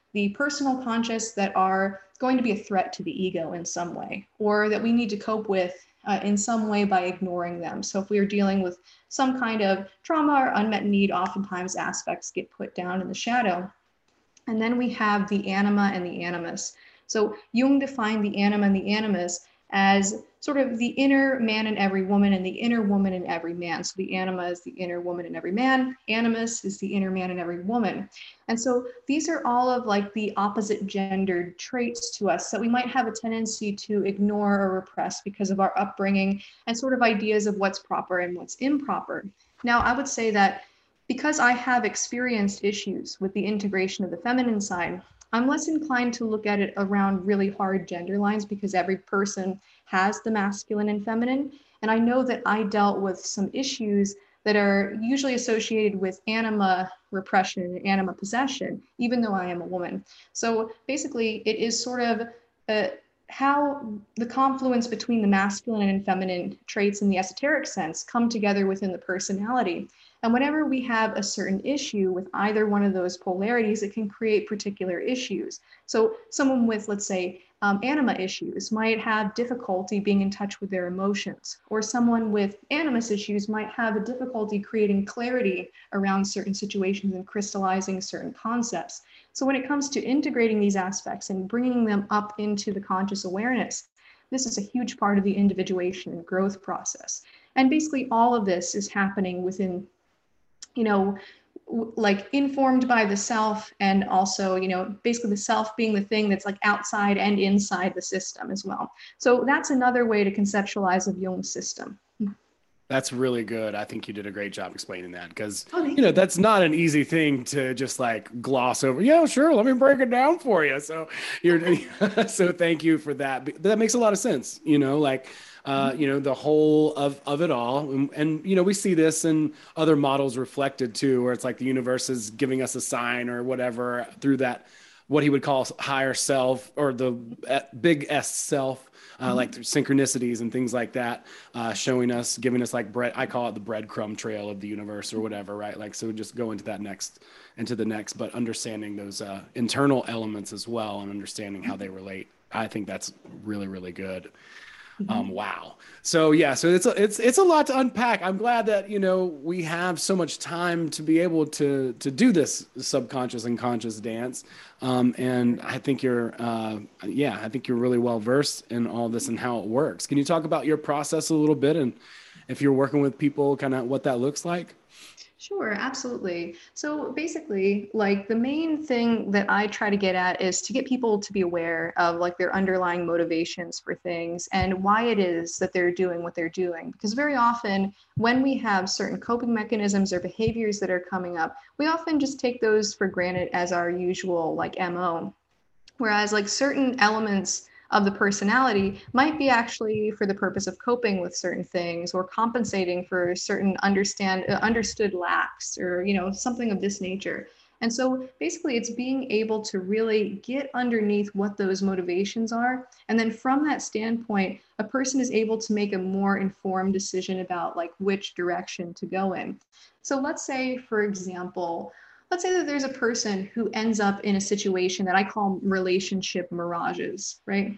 the personal conscious that are going to be a threat to the ego in some way, or that we need to cope with uh, in some way by ignoring them. So if we are dealing with some kind of trauma or unmet need, oftentimes aspects get put down in the shadow. And then we have the anima and the animus. So Jung defined the anima and the animus as sort of the inner man in every woman and the inner woman in every man. So the anima is the inner woman in every man, animus is the inner man in every woman. And so these are all of like the opposite gendered traits to us that we might have a tendency to ignore or repress because of our upbringing and sort of ideas of what's proper and what's improper. Now, I would say that because I have experienced issues with the integration of the feminine side, I'm less inclined to look at it around really hard gender lines because every person has the masculine and feminine. And I know that I dealt with some issues that are usually associated with anima repression and anima possession, even though I am a woman. So basically, it is sort of uh, how the confluence between the masculine and feminine traits in the esoteric sense come together within the personality. And whenever we have a certain issue with either one of those polarities, it can create particular issues. So someone with, let's say, um, anima issues might have difficulty being in touch with their emotions, or someone with animus issues might have a difficulty creating clarity around certain situations and crystallizing certain concepts. So when it comes to integrating these aspects and bringing them up into the conscious awareness, this is a huge part of the individuation and growth process. And basically all of this is happening within, you know, like informed by the self, and also, you know, basically the self being the thing that's like outside and inside the system as well. So that's another way to conceptualize of Jung's system. That's really good. I think you did a great job explaining that because, Oh, you know, that's not an easy thing to just like gloss over. Yeah, sure. Let me break it down for you. So you're, so thank you for that. That makes a lot of sense. You know, like, uh, you know, the whole of, of it all. And, and, you know, we see this in other models reflected too, where it's like the universe is giving us a sign or whatever through that, what he would call higher self, or the big S self. Uh, like through synchronicities and things like that, uh, showing us, giving us like bread. I call it the breadcrumb trail of the universe or whatever, right? Like, so just go into that next, into the next, but understanding those uh, internal elements as well and understanding how they relate. I think that's really, really good. Um, wow. So yeah, so it's, a, it's, it's a lot to unpack. I'm glad that, you know, we have so much time to be able to, to do this subconscious and conscious dance. Um, and I think you're, uh, yeah, I think you're really well versed in all this and how it works. Can you talk about your process a little bit, and if you're working with people, kind of what that looks like? Sure, absolutely. So basically, like the main thing that I try to get at is to get people to be aware of like their underlying motivations for things and why it is that they're doing what they're doing. Because very often when we have certain coping mechanisms or behaviors that are coming up, we often just take those for granted as our usual like M O. Whereas like certain elements of the personality might be actually for the purpose of coping with certain things or compensating for certain understand uh, understood lacks, or, you know, something of this nature. And so basically it's being able to really get underneath what those motivations are. And then from that standpoint, a person is able to make a more informed decision about like which direction to go in. So let's say, for example, let's say that there's a person who ends up in a situation that I call relationship mirages, right?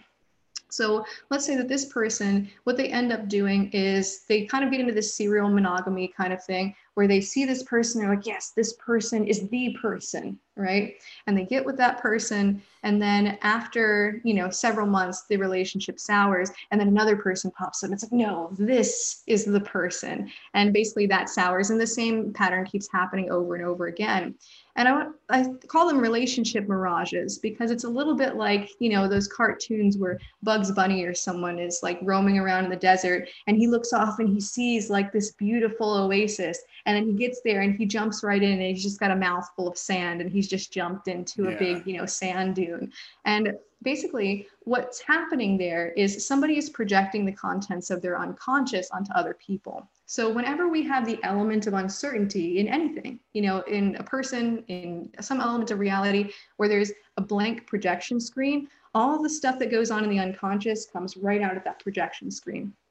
So let's say that this person, what they end up doing is they kind of get into this serial monogamy kind of thing where they see this person, they're like, yes, this person is the person, right? And they get with that person. And then after, you know, several months, the relationship sours, and then another person pops up. And it's like, no, this is the person. And basically that sours, and the same pattern keeps happening over and over again. And I, I call them relationship mirages because it's a little bit like, you know, those cartoons where Bugs Bunny or someone is like roaming around in the desert and he looks off and he sees like this beautiful oasis. And then he gets there and he jumps right in and he's just got a mouthful of sand and he's just jumped into a Yeah. big, you know, sand dune. And basically what's happening there is somebody is projecting the contents of their unconscious onto other people. So whenever we have the element of uncertainty in anything, you know, in a person, in some element of reality where there's a blank projection screen, all the stuff that goes on in the unconscious comes right out of that projection screen.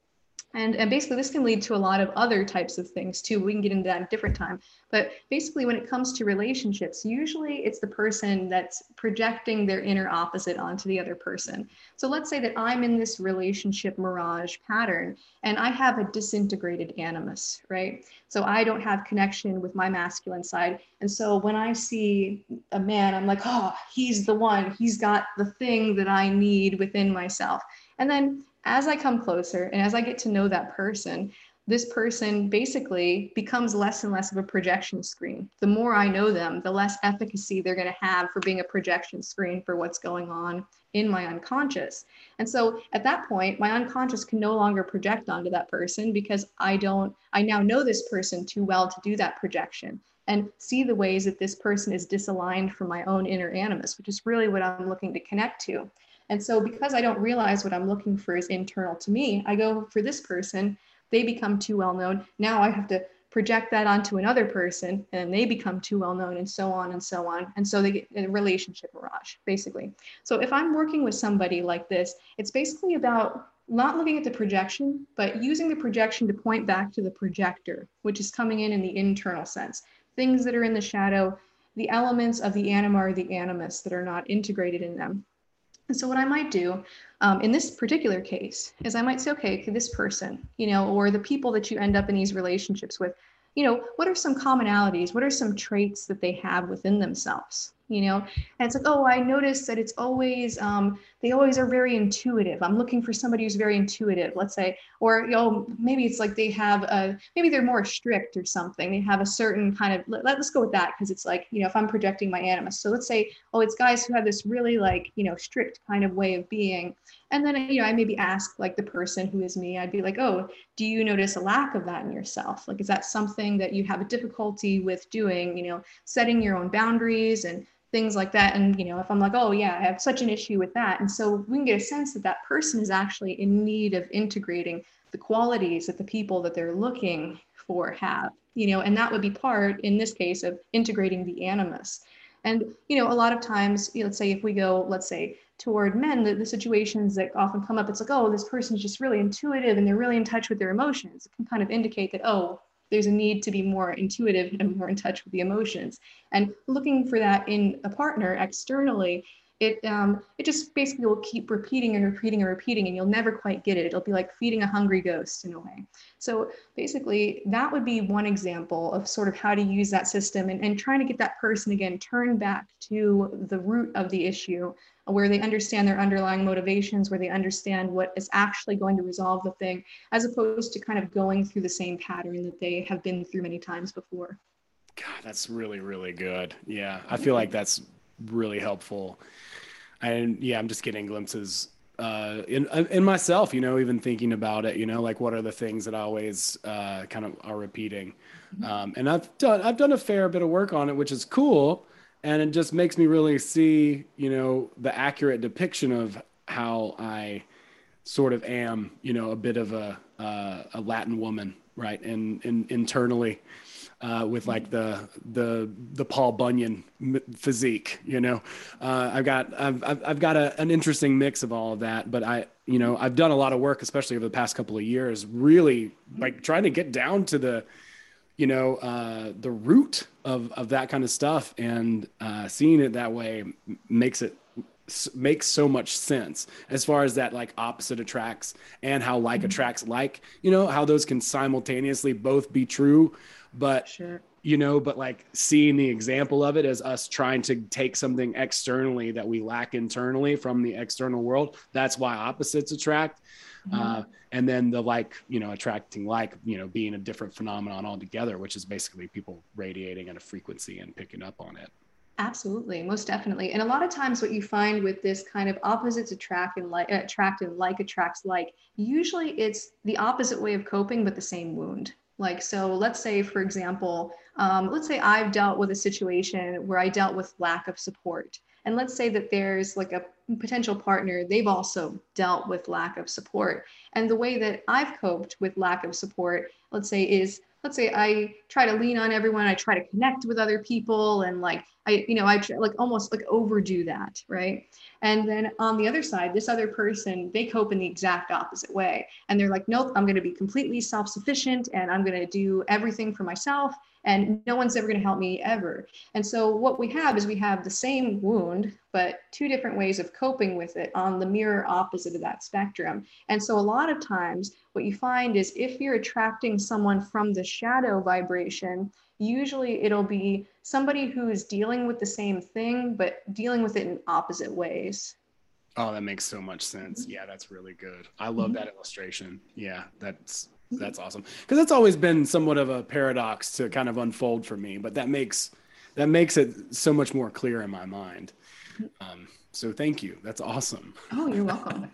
And, and basically this can lead to a lot of other types of things too. We can get into that at a different time. But basically when it comes to relationships, usually it's the person that's projecting their inner opposite onto the other person. So let's say that I'm in this relationship mirage pattern and I have a disintegrated animus, right? So I don't have connection with my masculine side. And so when I see a man, I'm like, oh, he's the one, he's got the thing that I need within myself. And then as I come closer and as I get to know that person, this person basically becomes less and less of a projection screen. The more I know them, the less efficacy they're going to have for being a projection screen for what's going on in my unconscious. And so at that point, my unconscious can no longer project onto that person because I don't, I now know this person too well to do that projection and see the ways that this person is disaligned from my own inner animus, which is really what I'm looking to connect to. And so because I don't realize what I'm looking for is internal to me, I go for this person, they become too well known. Now I have to project that onto another person and they become too well known and so on and so on. And so they get a relationship mirage, basically. So if I'm working with somebody like this, it's basically about not looking at the projection, but using the projection to point back to the projector, which is coming in in the internal sense. Things that are in the shadow, the elements of the anima or the animus that are not integrated in them. And so what I might do um, in this particular case is I might say, okay, okay, this person, you know, or the people that you end up in these relationships with, you know, what are some commonalities? What are some traits that they have within themselves? You know, and it's like, oh, I noticed that it's always, um, they always are very intuitive. I'm looking for somebody who's very intuitive, let's say, or, you know, maybe it's like they have a, maybe they're more strict or something. They have a certain kind of, let, let's go with that. Cause it's like, you know, if I'm projecting my animus, so let's say, oh, it's guys who have this really like, you know, strict kind of way of being. And then, you know, I maybe ask like the person who is me, I'd be like, oh, do you notice a lack of that in yourself? Like, is that something that you have a difficulty with doing, you know, setting your own boundaries and things like that? And, you know, if I'm like, oh yeah, I have such an issue with that. And so we can get a sense that that person is actually in need of integrating the qualities that the people that they're looking for have, you know, and that would be part, in this case, of integrating the animus. And, you know, a lot of times, you know, let's say if we go, let's say, toward men, the, the situations that often come up, it's like, oh, this person's just really intuitive and they're really in touch with their emotions. It can kind of indicate that, oh, there's a need to be more intuitive and more in touch with the emotions. And looking for that in a partner externally, it um, it just basically will keep repeating and repeating and repeating, and you'll never quite get it. It'll be like feeding a hungry ghost in a way. So basically, that would be one example of sort of how to use that system and, and trying to get that person, again, turned back to the root of the issue, where they understand their underlying motivations, where they understand what is actually going to resolve the thing, as opposed to kind of going through the same pattern that they have been through many times before. God, that's really, really good. Yeah, I feel like that's really helpful. And yeah, I'm just getting glimpses uh, in in myself, you know, even thinking about it, you know, like what are the things that I always uh, kind of are repeating. Um, and I've done I've done a fair bit of work on it, which is cool. And it just makes me really see, you know, the accurate depiction of how I sort of am, you know, a bit of a uh, a Latin woman, right? And, and internally uh, with like the the the Paul Bunyan physique, you know, uh, I've got I've I've, I've got a, an interesting mix of all of that. But I, you know, I've done a lot of work, especially over the past couple of years, really like trying to get down to the you know, uh, the root of, of that kind of stuff, and uh, seeing it that way makes it makes so much sense as far as that like opposite attracts and how like attracts like, you know, how those can simultaneously both be true, but Sure. you know, but like seeing the example of it as us trying to take something externally that we lack internally from the external world. That's why opposites attract. Mm-hmm. Uh, and then the like, you know, attracting like, you know, being a different phenomenon altogether, which is basically people radiating at a frequency and picking up on it. Absolutely, most definitely. And a lot of times what you find with this kind of opposites attract and like attract and like attracts like, usually it's the opposite way of coping, but the same wound. Like, so let's say, for example, um, let's say I've dealt with a situation where I dealt with lack of support. And let's say that there's like a potential partner, they've also dealt with lack of support. And the way that I've coped with lack of support, let's say, is let's say I try to lean on everyone, I try to connect with other people, and like I, you know, I try, like almost like overdo that, right? And then on the other side, this other person, they cope in the exact opposite way. And they're like, nope, I'm going to be completely self-sufficient and I'm going to do everything for myself. And no one's ever going to help me ever. And so what we have is we have the same wound, but two different ways of coping with it on the mirror opposite of that spectrum. And so a lot of times what you find is if you're attracting someone from the shadow vibration, usually it'll be somebody who's dealing with the same thing, but dealing with it in opposite ways. Oh, that makes so much sense. Yeah, that's really good. I love that illustration. Yeah, that's that's awesome. Because that's always been somewhat of a paradox to kind of unfold for me, but that makes that makes it so much more clear in my mind. Um, so thank you. That's awesome. Oh, you're welcome.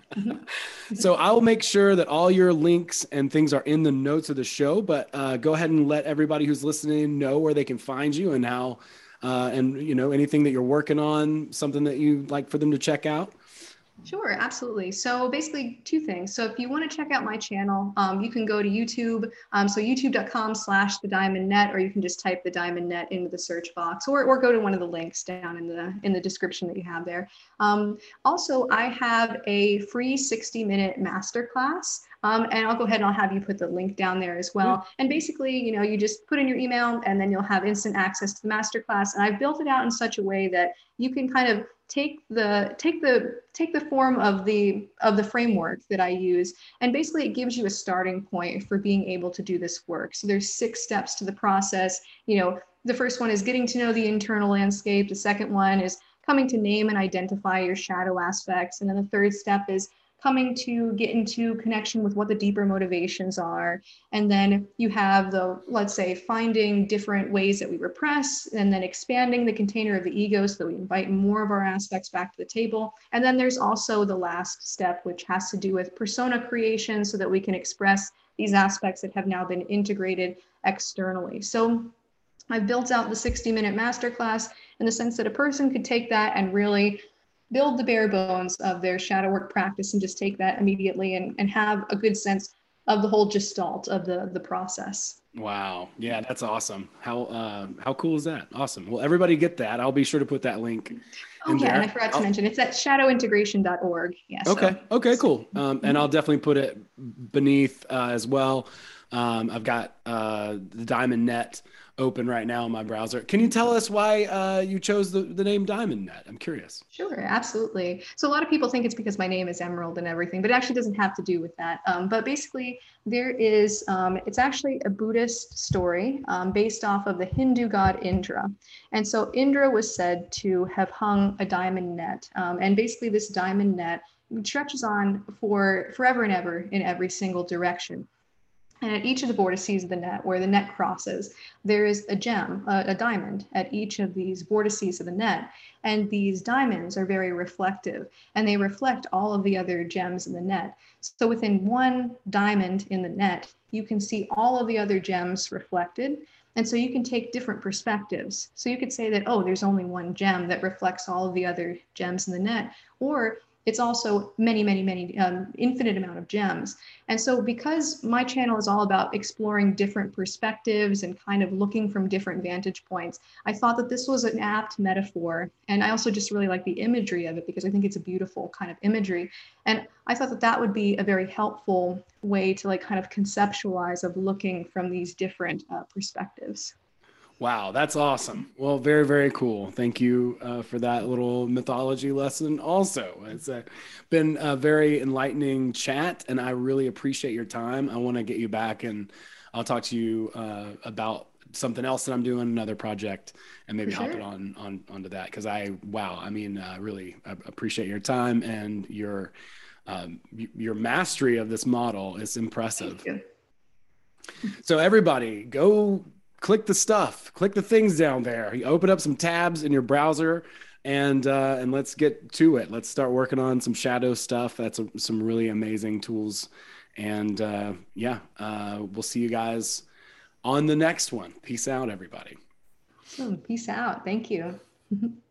So I'll make sure that all your links and things are in the notes of the show, but uh, go ahead and let everybody who's listening know where they can find you and how, uh, and you know, anything that you're working on, something that you'd like for them to check out. Sure, absolutely. So basically two things. So if you want to check out my channel, um, you can go to YouTube. Um, so youtube.com slash the diamond net, or you can just type the diamond net into the search box, or, or go to one of the links down in the in the description that you have there. Um, also, I have a free sixty minute masterclass. Um, and I'll go ahead and I'll have you put the link down there as well. And basically, you know, you just put in your email and then you'll have instant access to the masterclass. And I've built it out in such a way that you can kind of take the take the take the form of the of the framework that I use, and basically it gives you a starting point for being able to do this work. So there's six steps to the process. You know, the first one is getting to know the internal landscape. The second one is coming to name and identify your shadow aspects, and then the third step is coming to get into connection with what the deeper motivations are. And then you have the, let's say, finding different ways that we repress, and then expanding the container of the ego so that we invite more of our aspects back to the table. And then there's also the last step, which has to do with persona creation so that we can express these aspects that have now been integrated externally. So I've built out the sixty minute masterclass in the sense that a person could take that and really build the bare bones of their shadow work practice and just take that immediately and, and have a good sense of the whole gestalt of the, the process. Wow. Yeah, that's awesome. How uh, how cool is that? Awesome. Well, everybody get that. I'll be sure to put that link. Oh, yeah, there. And I forgot to I'll... mention, it's at shadow integration dot org. Yeah, okay. So. Okay, cool. Um, and I'll definitely put it beneath uh, as well. Um, I've got uh, the Diamond Net open right now in my browser. Can you tell us why uh, you chose the, the name Diamond Net? I'm curious. Sure, absolutely. So a lot of people think it's because my name is Emerald and everything, but it actually doesn't have to do with that. Um, but basically there is, um, it's actually a Buddhist story um, based off of the Hindu god Indra. And so Indra was said to have hung a diamond net. Um, and basically this diamond net stretches on for forever and ever in every single direction. And at each of the vortices of the net, where the net crosses, there is a gem, a, a diamond at each of these vortices of the net. And these diamonds are very reflective, and they reflect all of the other gems in the net. So within one diamond in the net, you can see all of the other gems reflected. And so you can take different perspectives. So you could say that, oh, there's only one gem that reflects all of the other gems in the net. Or it's also many, many, many, um, infinite amount of gems. And so because my channel is all about exploring different perspectives and kind of looking from different vantage points, I thought that this was an apt metaphor. And I also just really like the imagery of it because I think it's a beautiful kind of imagery. And I thought that that would be a very helpful way to like kind of conceptualize of looking from these different uh, perspectives. Wow, that's awesome. Well, very, very cool. Thank you uh, for that little mythology lesson also. It's uh, been a very enlightening chat, and I really appreciate your time. I want to get you back, and I'll talk to you uh, about something else that I'm doing, another project, and maybe sure. hop it on, on onto that. Because I, wow, I mean, uh, really I appreciate your time and your um, your mastery of this model is impressive. Thank you. So everybody, go click the stuff, click the things down there. You open up some tabs in your browser and, uh, and let's get to it. Let's start working on some shadow stuff. That's a, some really amazing tools. And, uh, yeah, uh, we'll see you guys on the next one. Peace out, everybody. Oh, peace out. Thank you.